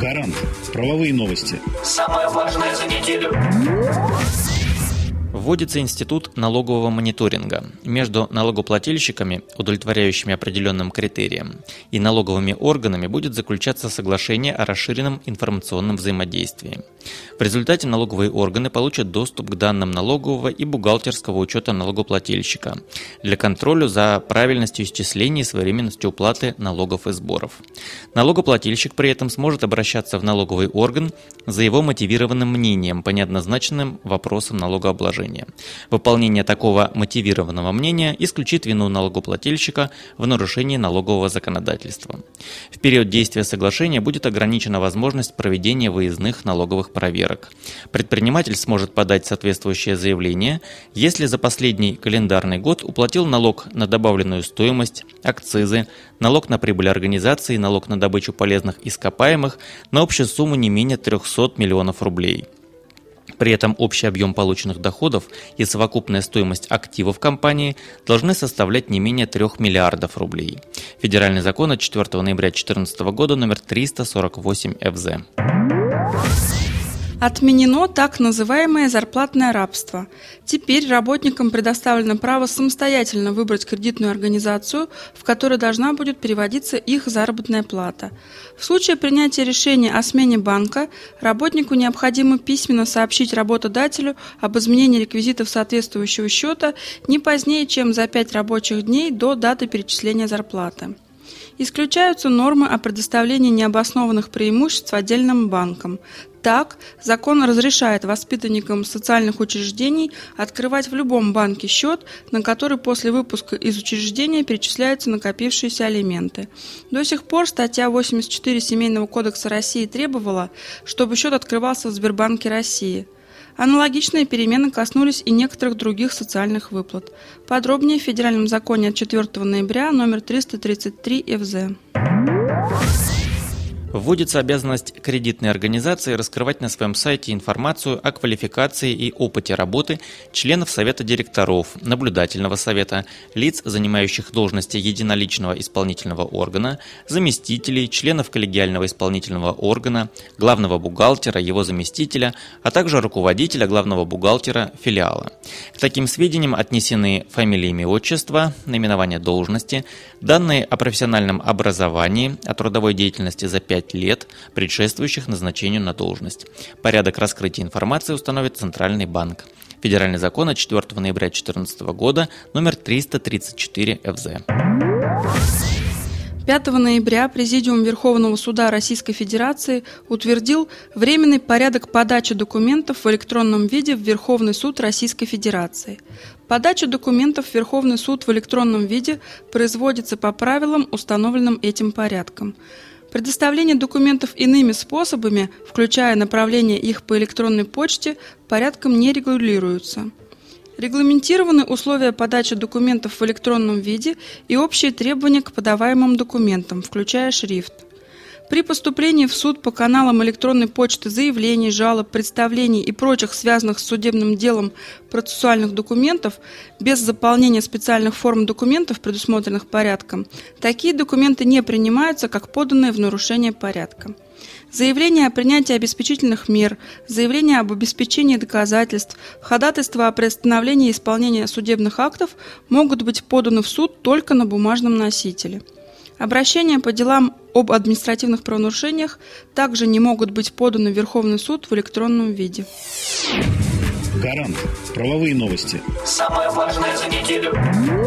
Гарант. Правовые новости. Самое важное за неделю. Вводится институт налогового мониторинга. Между налогоплательщиками, удовлетворяющими определенным критериям, и налоговыми органами будет заключаться соглашение о расширенном информационном взаимодействии. В результате налоговые органы получат доступ к данным налогового и бухгалтерского учета налогоплательщика для контроля за правильностью исчислений и своевременностью уплаты налогов и сборов. Налогоплательщик при этом сможет обращаться в налоговый орган за его мотивированным мнением по неоднозначным вопросам налогообложения. Выполнение такого мотивированного мнения исключит вину налогоплательщика в нарушении налогового законодательства. В период действия соглашения будет ограничена возможность проведения выездных налоговых проверок. Предприниматель сможет подать соответствующее заявление, если за последний календарный год уплатил налог на добавленную стоимость, акцизы, налог на прибыль организации, налог на добычу полезных ископаемых на общую сумму не менее 300 миллионов рублей. При этом общий объем полученных доходов и совокупная стоимость активов компании должны составлять не менее 3 миллиардов рублей. Федеральный закон от 4 ноября 2014 года номер 348 ФЗ. Отменено так называемое зарплатное рабство. Теперь работникам предоставлено право самостоятельно выбрать кредитную организацию, в которой должна будет переводиться их заработная плата. В случае принятия решения о смене банка, работнику необходимо письменно сообщить работодателю об изменении реквизитов соответствующего счета не позднее, чем за 5 рабочих дней до даты перечисления зарплаты. Исключаются нормы о предоставлении необоснованных преимуществ отдельным банкам. Так, закон разрешает воспитанникам социальных учреждений открывать в любом банке счет, на который после выпуска из учреждения перечисляются накопившиеся алименты. До сих пор статья 84 Семейного кодекса России требовала, чтобы счет открывался в Сбербанке России. Аналогичные перемены коснулись и некоторых других социальных выплат. Подробнее в Федеральном законе от 4 ноября номер 333 ФЗ. Вводится обязанность кредитной организации раскрывать на своем сайте информацию о квалификации и опыте работы членов Совета директоров, наблюдательного совета, лиц, занимающих должности единоличного исполнительного органа, заместителей, членов коллегиального исполнительного органа, главного бухгалтера, его заместителя, а также руководителя главного бухгалтера филиала. К таким сведениям отнесены фамилия, имя, отчество, наименование должности, данные о профессиональном образовании, о трудовой деятельности за 5 лет, предшествующих назначению на должность. Порядок раскрытия информации установит Центральный банк. Федеральный закон от 4 ноября 2014 года номер 334 ФЗ. 5 ноября Президиум Верховного суда Российской Федерации утвердил временный порядок подачи документов в электронном виде в Верховный суд Российской Федерации. Подача документов в Верховный суд в электронном виде производится по правилам, установленным этим порядком. Предоставление документов иными способами, включая направление их по электронной почте, порядком не регулируются. Регламентированы условия подачи документов в электронном виде и общие требования к подаваемым документам, включая шрифт. При поступлении в суд по каналам электронной почты заявлений, жалоб, представлений и прочих связанных с судебным делом процессуальных документов без заполнения специальных форм документов, предусмотренных порядком, такие документы не принимаются как поданные в нарушение порядка. Заявление о принятии обеспечительных мер, заявление об обеспечении доказательств, ходатайство о приостановлении исполнения судебных актов могут быть поданы в суд только на бумажном носителе. Обращения по делам об административных правонарушениях также не могут быть поданы в Верховный суд в электронном виде. Гарант. Правовые новости. Самое важное за неделю.